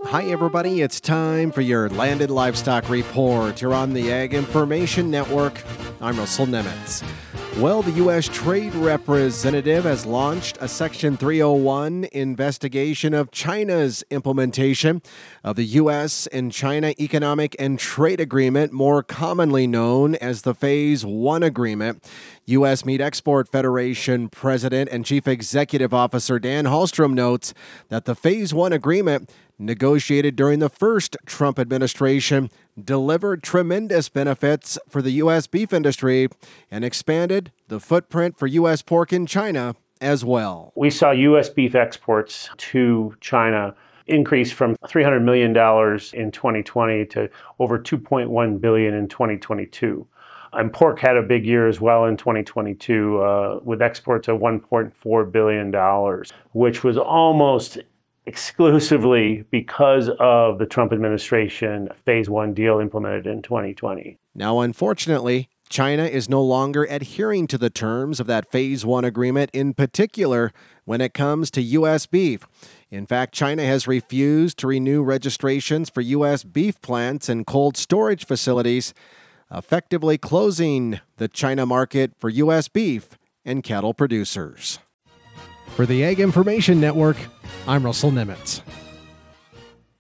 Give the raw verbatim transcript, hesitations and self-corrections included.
Hi, everybody. It's time for your Landed Livestock Report. You're on the Ag Information Network. I'm Russell Nemitz. Well, the U S Trade Representative has launched a Section three oh one investigation of China's implementation of the U S and China Economic and Trade Agreement, more commonly known as the Phase one Agreement. U S Meat Export Federation President and Chief Executive Officer Dan Hallstrom notes that the Phase one Agreement, negotiated during the first Trump administration, delivered tremendous benefits for the U S beef industry and expanded the footprint for U S pork in China as well. We saw U S beef exports to China increase from three hundred million dollars in twenty twenty to over two point one billion dollars in twenty twenty-two. And pork had a big year as well in twenty twenty-two uh, with exports of one point four billion dollars, which was almost exclusively because of the Trump administration Phase one deal implemented in twenty twenty. Now, unfortunately, China is no longer adhering to the terms of that Phase one agreement, in particular when it comes to U S beef. In fact, China has refused to renew registrations for U S beef plants and cold storage facilities, effectively closing the China market for U S beef and cattle producers. For the Ag Information Network, I'm Russell Nemitz.